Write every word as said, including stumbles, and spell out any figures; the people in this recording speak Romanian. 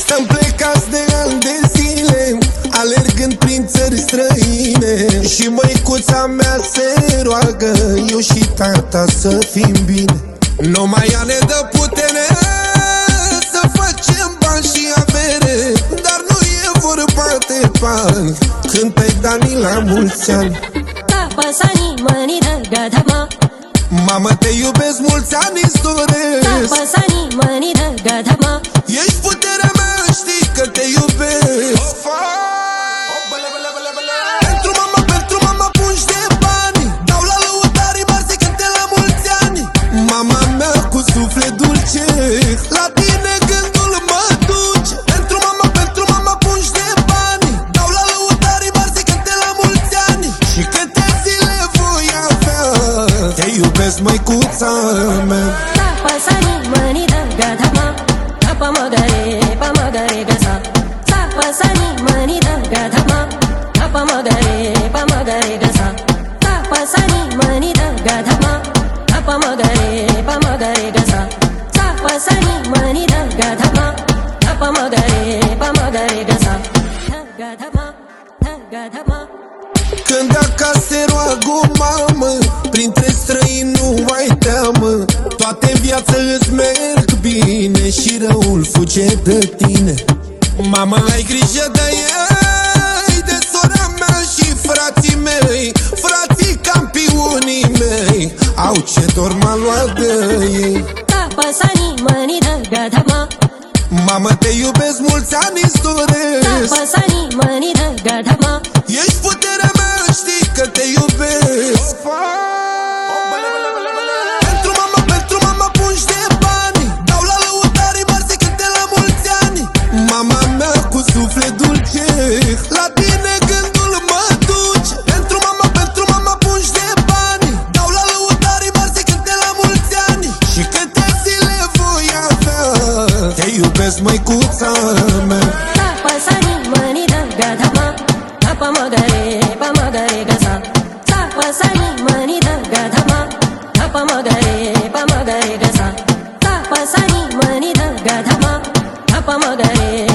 Stăm plecați de ani de zile, alergând prin țări străine, și măicuța mea se roagă, eu și tata să fim bine. Numai ea ne dă putere să facem bani și avere, dar nu e vorba de bani când ai Dani la mulți ani. Tapasani manida gadama, Mamă, te iubesc, mulți ani îți doresc. Tapasani manida gadama, Ești puterea mea, știi că te iubesc. Pentru mama, pentru mama pungi de bani, dau la lăutarii mari să cânte la mulți ani. Mama mea cu suflet dulce, la tine gândul mă duce. Pentru mama, pentru mama pungi de bani, dau la lăutarii mari să cânte la mulți ani. Și câte zile voi avea, te iubesc, măicuța mea. Tapasani manida gadama, Tapa magare, pa magare gasa. Tapasani manida gadama, Tapa magare, pa magare gasa. Tapasani manida gadama, Tapa magare, pa magare gasa. Tapasani manida gadama, Tapa magare, pa magare gasa. Gadama, gadama. Când acasă se roagă o mamă, printre străini nu ai teamă. Toate în viață îți merg bine și răul fuge de tine. Mama, ai grijă de ei, de sora mea și frații mei. Frații campionii mei au ce dor m-a luat de ei. Tapasani manida gadama, Mamă, te iubesc, mulți ani îți doresc. Tapasani manida gadama, Ești puterea mea, știi că te iubesc. Pentru mama, pentru mama pungi de bani, dau la lăutarii mari să cânte la mulți ani. Mama mea cu suflet dulce, la tine gândul mă duce. Pentru mama, pentru mama pungi de bani, dau la lăutarii mari să cânte la mulți ani. Și câte zile voi avea, te iubesc, măicuța mea. Tapasani manida gadama, Tapa magare, pa magare gasa. Tapasani manida gadama, Tapa magare, pa magare gasa. Tapasani manida gadama, Tapa magare,